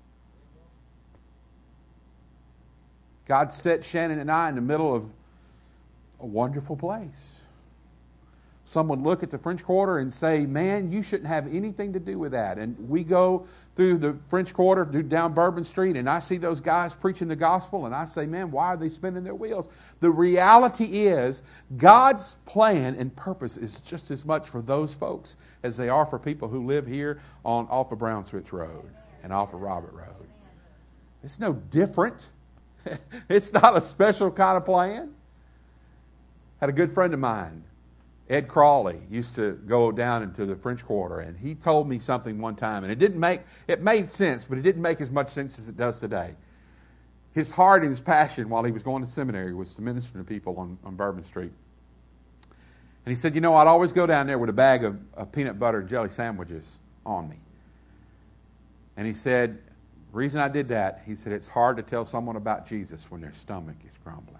God set Shannon and I in the middle of a wonderful place. Some would look at the French Quarter and say, man, you shouldn't have anything to do with that. And we go through the French Quarter, down Bourbon Street, and I see those guys preaching the gospel, and I say, man, why are they spinning their wheels? The reality is, God's plan and purpose is just as much for those folks as they are for people who live here off of Brown Switch Road and off of Robert Road. It's no different. It's not a special kind of plan. Had a good friend of mine, Ed Crawley, used to go down into the French Quarter, and he told me something one time, and it made sense, but it didn't make as much sense as it does today. His heart and his passion while he was going to seminary was to minister to people on Bourbon Street. And he said, I'd always go down there with a bag of peanut butter and jelly sandwiches on me. And he said, the reason I did that, he said, it's hard to tell someone about Jesus when their stomach is grumbling.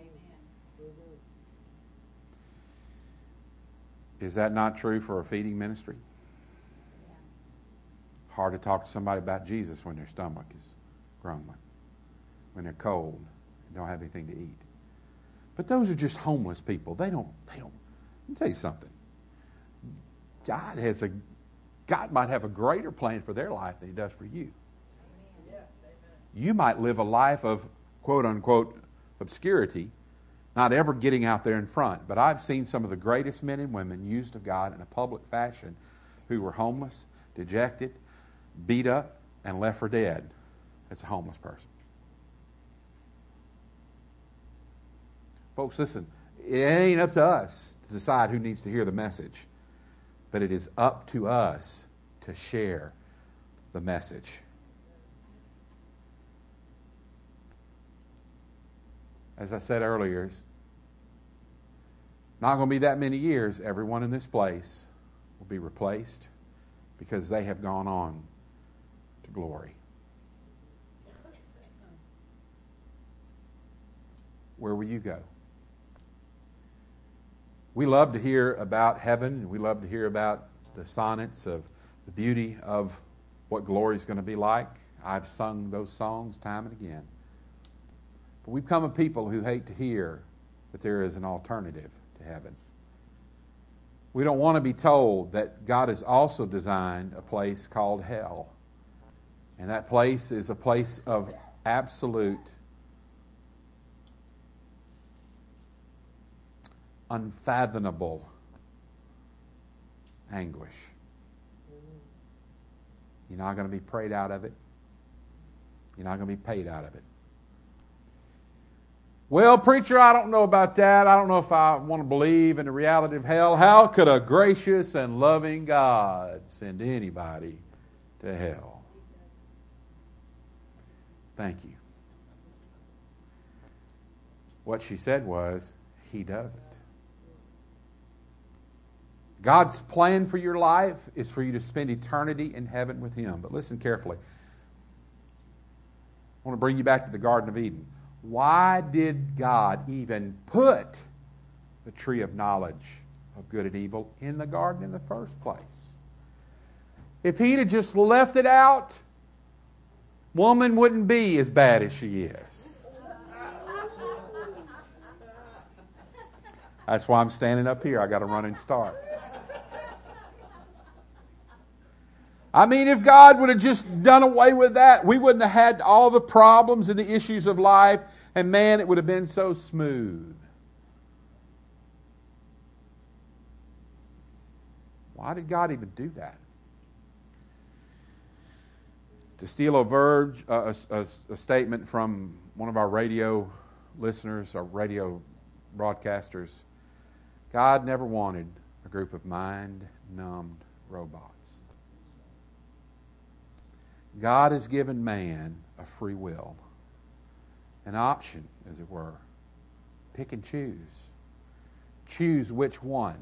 Is that not true for a feeding ministry? Hard to talk to somebody about Jesus when their stomach is grumbling, when they're cold and don't have anything to eat. But those are just homeless people. They don't. Let me tell you something. God might have a greater plan for their life than He does for you. You might live a life of quote unquote obscurity, not ever getting out there in front. But I've seen some of the greatest men and women used of God in a public fashion who were homeless, dejected, beat up, and left for dead. That's a homeless person. Folks, listen, it ain't up to us to decide who needs to hear the message, but it is up to us to share the message. As I said earlier, it's not going to be that many years. Everyone in this place will be replaced because they have gone on to glory. Where will you go? We love to hear about heaven, and we love to hear about the sonnets of the beauty of what glory is going to be like. I've sung those songs time and again. But we've come a people who hate to hear that there is an alternative to heaven. We don't want to be told that God has also designed a place called hell. And that place is a place of absolute, unfathomable anguish. You're not going to be prayed out of it. You're not going to be paid out of it. Well, preacher, I don't know about that. I don't know if I want to believe in the reality of hell. How could a gracious and loving God send anybody to hell? Thank you. What she said was, He doesn't. God's plan for your life is for you to spend eternity in heaven with Him. But listen carefully. I want to bring you back to the Garden of Eden. Why did God even put the tree of knowledge of good and evil in the garden in the first place? If He'd have just left it out, woman wouldn't be as bad as she is. That's why I'm standing up here. I got to run and start. I mean, if God would have just done away with that, we wouldn't have had all the problems and the issues of life, and man, it would have been so smooth. Why did God even do that? To steal a statement from one of our radio listeners, our radio broadcasters, God never wanted a group of mind-numbed robots. God has given man a free will, an option, as it were. Pick and choose. Choose which one.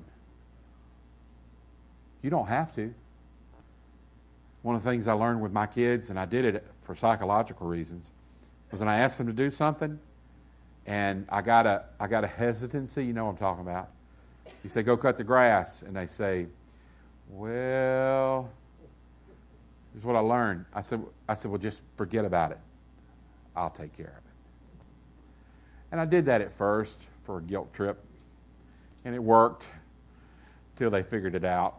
You don't have to. One of the things I learned with my kids, and I did it for psychological reasons, was when I asked them to do something, and I got a hesitancy. You know what I'm talking about. You say, go cut the grass, and they say, well, Here's what I learned. I said, well, just forget about it. I'll take care of it. And I did that at first for a guilt trip. And it worked till they figured it out.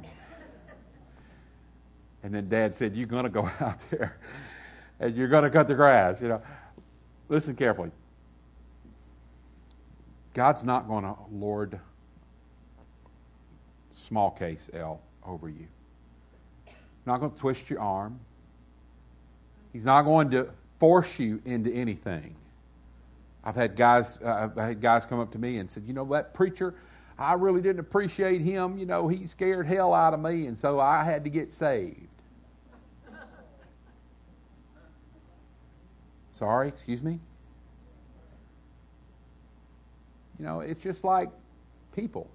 And then Dad said, you're going to go out there and you're going to cut the grass. Listen carefully. God's not going to lord small case L over you. Not going to twist your arm. He's not going to force you into anything. I've had guys come up to me and said, that preacher, I really didn't appreciate him. He scared hell out of me, and so I had to get saved. Sorry, excuse me? It's just like people.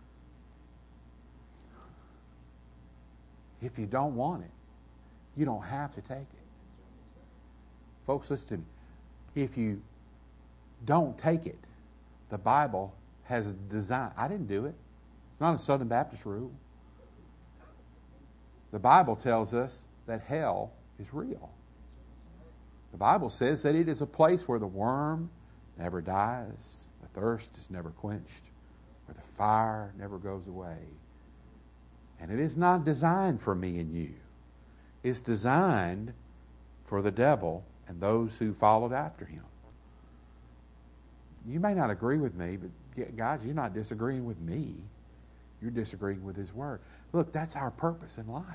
If you don't want it, you don't have to take it. Folks, listen to me. If you don't take it, the Bible has designed. I didn't do it. It's not a Southern Baptist rule. The Bible tells us that hell is real. The Bible says that it is a place where the worm never dies, the thirst is never quenched, where the fire never goes away. And it is not designed for me and you. It's designed for the devil and those who followed after him. You may not agree with me, but guys, you're not disagreeing with me. You're disagreeing with His Word. Look, that's our purpose in life.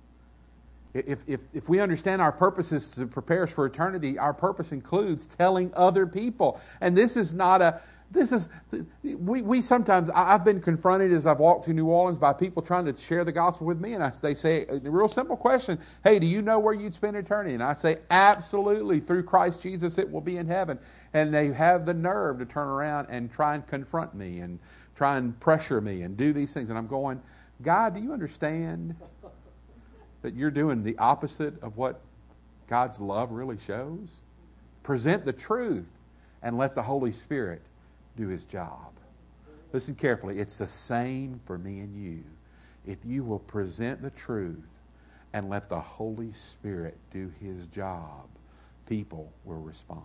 If we understand our purpose is to prepare us for eternity, our purpose includes telling other people. And this is not a... We sometimes, I've been confronted as I've walked through New Orleans by people trying to share the gospel with me, and they say a real simple question, hey, do you know where you'd spend eternity? And I say, absolutely, through Christ Jesus it will be in heaven. And they have the nerve to turn around and try and confront me and try and pressure me and do these things. And I'm going, God, do you understand that you're doing the opposite of what God's love really shows? Present the truth and let the Holy Spirit do His job. Listen carefully. It's the same for me and you. If you will present the truth and let the Holy Spirit do His job, people will respond.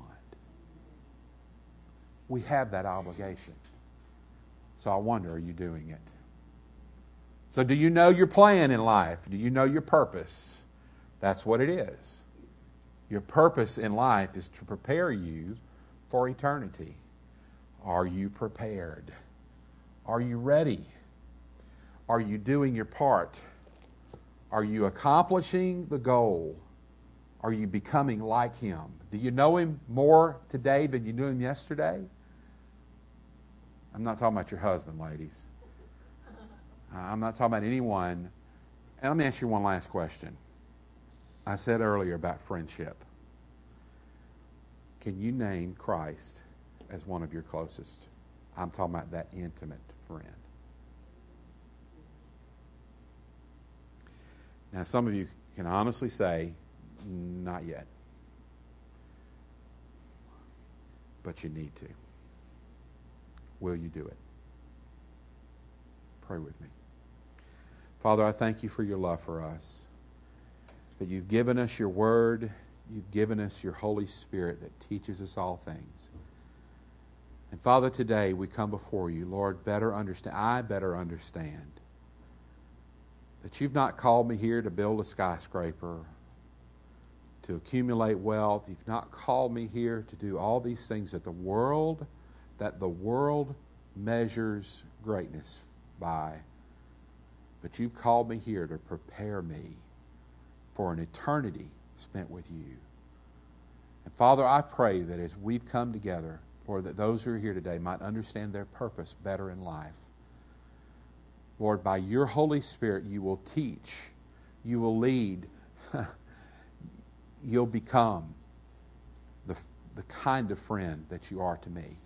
We have that obligation. So I wonder, are you doing it? So do you know your plan in life? Do you know your purpose? That's what it is. Your purpose in life is to prepare you for eternity. Are you prepared? Are you ready? Are you doing your part? Are you accomplishing the goal? Are you becoming like Him? Do you know Him more today than you knew Him yesterday? I'm not talking about your husband, ladies. I'm not talking about anyone. And let me ask you one last question. I said earlier about friendship. Can you name Christ as one of your closest? I'm talking about that intimate friend. Now, some of you can honestly say, not yet. But you need to. Will you do it? Pray with me. Father, I thank you for your love for us. That you've given us your word. You've given us your Holy Spirit that teaches us all things. And Father, today we come before you, Lord, I better understand that you've not called me here to build a skyscraper, to accumulate wealth. You've not called me here to do all these things that the world measures greatness by. But you've called me here to prepare me for an eternity spent with you. And Father, I pray that as we've come together, Lord, that those who are here today might understand their purpose better in life. Lord, by your Holy Spirit, you will teach, you will lead, you'll become the kind of friend that you are to me,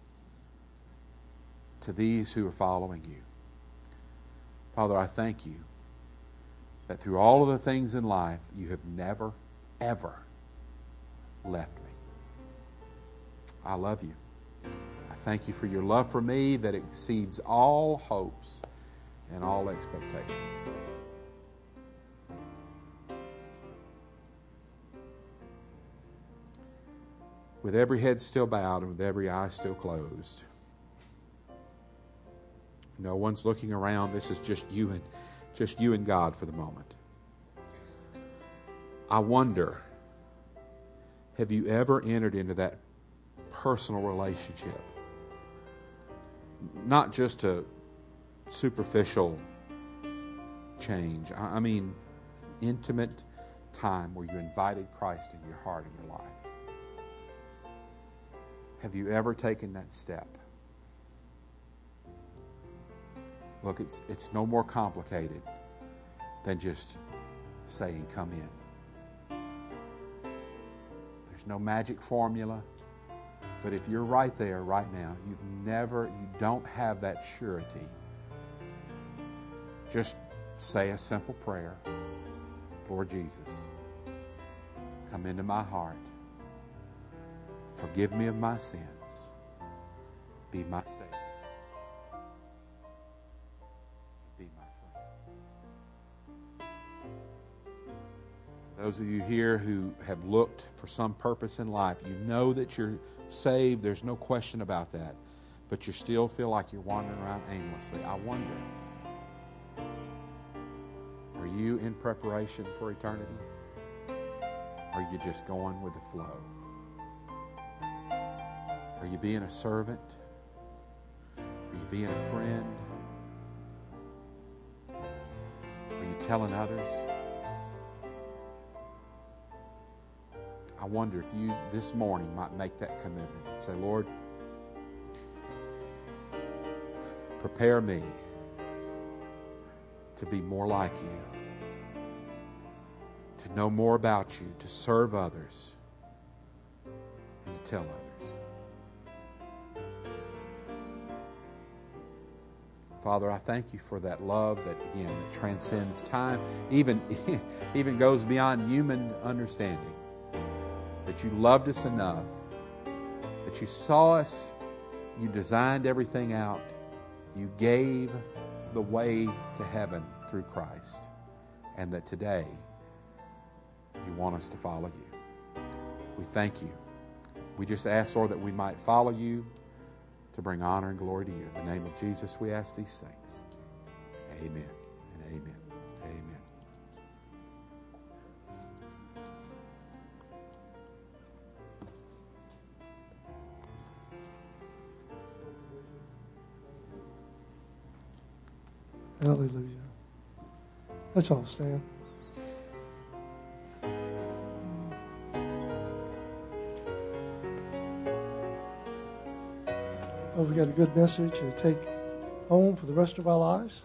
to these who are following you. Father, I thank you that through all of the things in life, you have never, ever left me. I love you. I thank you for your love for me that exceeds all hopes and all expectation. with every head still bowed and with every eye still closed. No one's looking around. This is just you and God for the moment. I wonder, have you ever entered into that personal relationship? Not just a superficial change. I mean, intimate time where you invited Christ into your heart and your life. Have you ever taken that step? Look, it's no more complicated than just saying, come in. There's no magic formula. But if you're right there, right now, you don't have that surety. Just say a simple prayer. Lord Jesus, come into my heart. Forgive me of my sins. Be my Savior. Be my friend. For those of you here who have looked for some purpose in life, you know that you're saved. There's no question about that. But you still feel like you're wandering around aimlessly. I wonder, are you in preparation for eternity? Or are you just going with the flow? Are you being a servant? Are you being a friend? Are you telling others? I wonder if you this morning might make that commitment and say, Lord, prepare me to be more like you, to know more about you, to serve others, and to tell others. Father, I thank you for that love that, again, that transcends time, even goes beyond human understanding. That you loved us enough, that you saw us, you designed everything out, you gave the way to heaven through Christ, and that today you want us to follow you. We thank you. We just ask, Lord, that we might follow you to bring honor and glory to you. In the name of Jesus, we ask these things. Amen and amen. Amen. Hallelujah. Let's all stand. Well, we got a good message to take home for the rest of our lives.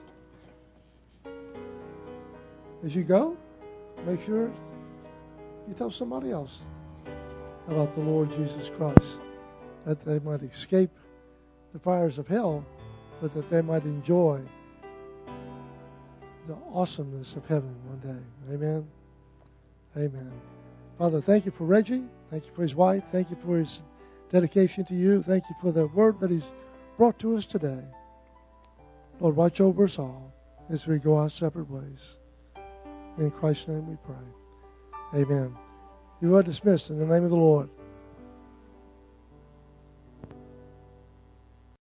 As you go, make sure you tell somebody else about the Lord Jesus Christ, that they might escape the fires of hell, but that they might enjoy the awesomeness of heaven one day. Amen. Amen. Father, thank you for Reggie. Thank you for his wife. Thank you for his dedication to you. Thank you for the word that he's brought to us today. Lord, watch over us all as we go our separate ways. In Christ's name we pray. Amen. You are dismissed in the name of the Lord.